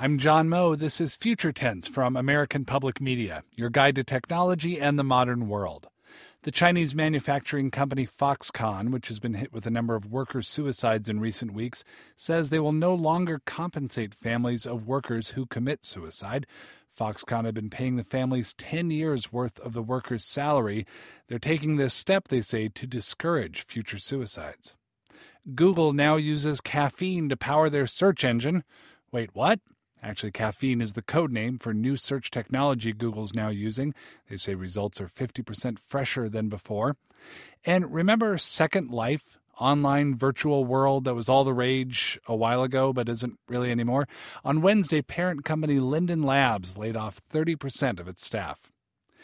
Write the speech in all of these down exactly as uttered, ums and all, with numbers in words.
I'm John Moe. This is Future Tense from American Public Media, your guide to technology and the modern world. The Chinese manufacturing company Foxconn, which has been hit with a number of worker suicides in recent weeks, says they will no longer compensate families of workers who commit suicide. Foxconn had been paying the families ten years' worth of the workers' salary. They're taking this step, they say, to discourage future suicides. Google now uses caffeine to power their search engine. Wait, what? Actually, caffeine is the code name for new search technology Google's now using. They say results are fifty percent fresher than before. And remember Second Life, online virtual world that was all the rage a while ago but isn't really anymore? On Wednesday, parent company Linden Labs laid off thirty percent of its staff.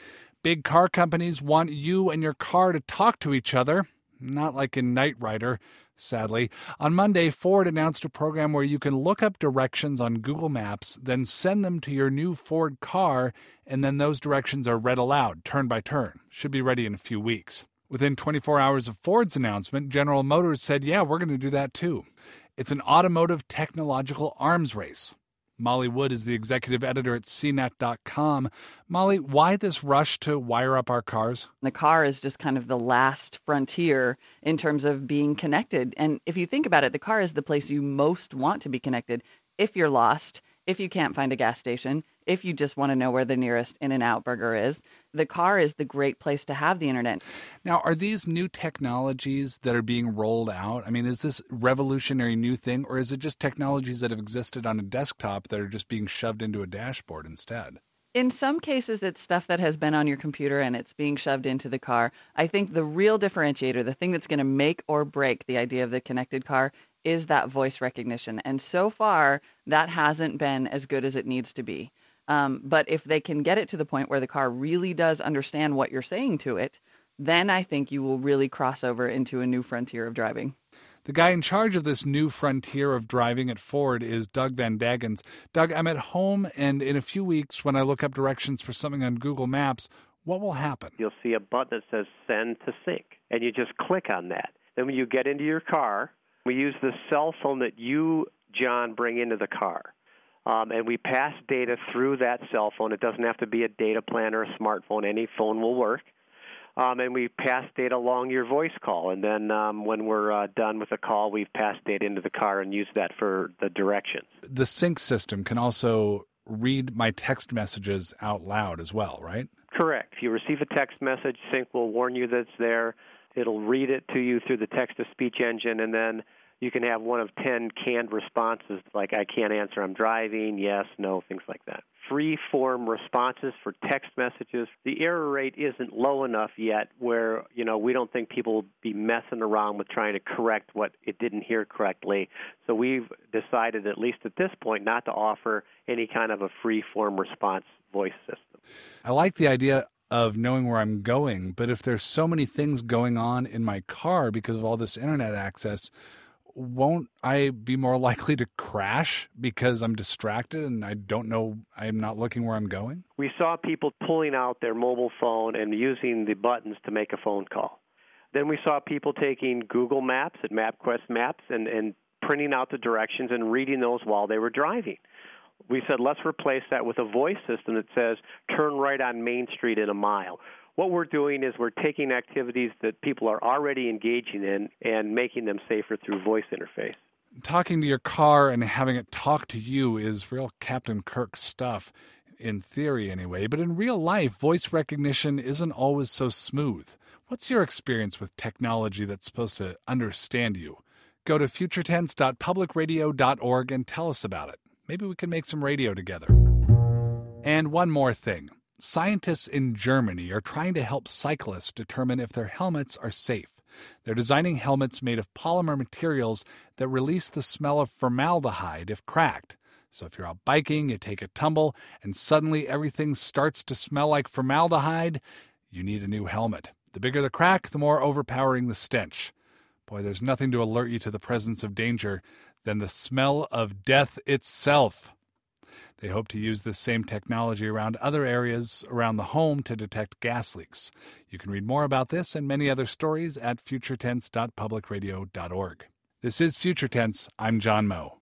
Big car companies want you and your car to talk to each other, not like in Knight Rider. Sadly, on Monday, Ford announced a program where you can look up directions on Google Maps, then send them to your new Ford car, and then those directions are read aloud, turn by turn. Should be ready in a few weeks. Within twenty-four hours of Ford's announcement, General Motors said, yeah, we're going to do that too. It's an automotive technological arms race. Molly Wood is the executive editor at C net dot com. Molly, why this rush to wire up our cars? The car is just kind of the last frontier in terms of being connected. And if you think about it, the car is the place you most want to be connected. If you're lost, if you can't find a gas station, if you just want to know where the nearest In-N-Out burger is, the car is the great place to have the internet. Now, are these new technologies that are being rolled out? I mean, is this revolutionary new thing, or is it just technologies that have existed on a desktop that are just being shoved into a dashboard instead? In some cases, it's stuff that has been on your computer and it's being shoved into the car. I think the real differentiator, the thing that's going to make or break the idea of the connected car, is that voice recognition. And so far, that hasn't been as good as it needs to be. Um, but if they can get it to the point where the car really does understand what you're saying to it, then I think you will really cross over into a new frontier of driving. The guy in charge of this new frontier of driving at Ford is Doug Van Dagens. Doug, I'm at home, and in a few weeks, when I look up directions for something on Google Maps, what will happen? You'll see a button that says Send to Sync, and you just click on that. Then when you get into your car, we use the cell phone that you, John, bring into the car. Um, and we pass data through that cell phone. It doesn't have to be a data plan or a smartphone. Any phone will work. Um, and we pass data along your voice call. And then um, when we're uh, done with the call, we've passed data into the car and used that for the directions. The Sync system can also read my text messages out loud as well, right? Correct. If you receive a text message, Sync will warn you that it's there. It'll read it to you through the text-to-speech engine, and then you can have one of ten canned responses, like I can't answer, I'm driving, yes, no, things like that. Free-form responses for text messages. The error rate isn't low enough yet where, you know, we don't think people will be messing around with trying to correct what it didn't hear correctly. So we've decided, at least at this point, not to offer any kind of a free-form response voice system. I like the idea of knowing where I'm going, but if there's so many things going on in my car because of all this internet access, won't I be more likely to crash because I'm distracted and I don't know, I'm not looking where I'm going? We saw people pulling out their mobile phone and using the buttons to make a phone call. Then we saw people taking Google Maps at MapQuest Maps and, and printing out the directions and reading those while they were driving. We said, let's replace that with a voice system that says, turn right on Main Street in a mile. What we're doing is we're taking activities that people are already engaging in and making them safer through voice interface. Talking to your car and having it talk to you is real Captain Kirk stuff, in theory anyway. But in real life, voice recognition isn't always so smooth. What's your experience with technology that's supposed to understand you? Go to future tense dot public radio dot org and tell us about it. Maybe we can make some radio together. And one more thing. Scientists in Germany are trying to help cyclists determine if their helmets are safe. They're designing helmets made of polymer materials that release the smell of formaldehyde if cracked. So if you're out biking, you take a tumble, and suddenly everything starts to smell like formaldehyde, you need a new helmet. The bigger the crack, the more overpowering the stench. Boy, there's nothing to alert you to the presence of danger than the smell of death itself. They hope to use this same technology around other areas around the home to detect gas leaks. You can read more about this and many other stories at future tense dot public radio dot org. This is Future Tense. I'm John Moe.